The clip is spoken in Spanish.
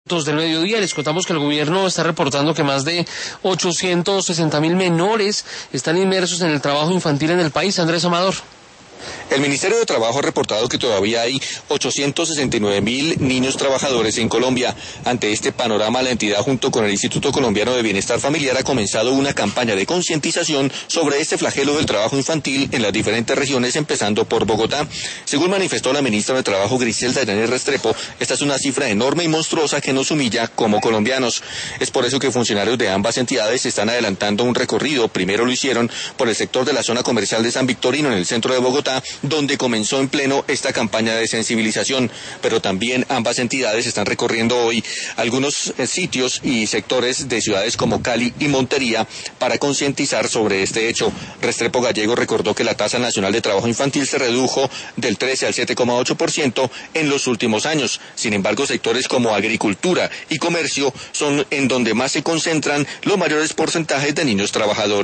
Del mediodía les contamos que el gobierno está reportando que más de 860.000 menores están inmersos en el trabajo infantil en el país. Andrés Amador. El Ministerio de Trabajo ha reportado que todavía hay 869.000 niños trabajadores en Colombia. Ante este panorama, la entidad junto con el Instituto Colombiano de Bienestar Familiar ha comenzado una campaña de concientización sobre este flagelo del trabajo infantil en las diferentes regiones, empezando por Bogotá. Según manifestó la ministra de Trabajo, Griselda Yanes Restrepo, esta es una cifra enorme y monstruosa que nos humilla como colombianos. Es por eso que funcionarios de ambas entidades están adelantando un recorrido. Primero lo hicieron por el sector de la zona comercial de San Victorino, en el centro de Bogotá, donde comenzó en pleno esta campaña de sensibilización, pero también ambas entidades están recorriendo hoy algunos sitios y sectores de ciudades como Cali y Montería para concientizar sobre este hecho. Restrepo Gallego recordó que la tasa nacional de trabajo infantil se redujo del 13 al 7,8% en los últimos años. Sin embargo, sectores como agricultura y comercio son en donde más se concentran los mayores porcentajes de niños trabajadores.